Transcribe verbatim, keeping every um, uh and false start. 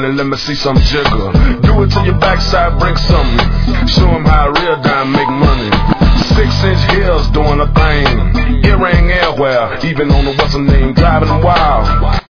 and let me see some jigger. Do it till your backside break something. Show 'em how a real dime make money. Six inch heels doing a thing. Earring everywhere, even on the what's her name, driving them wild.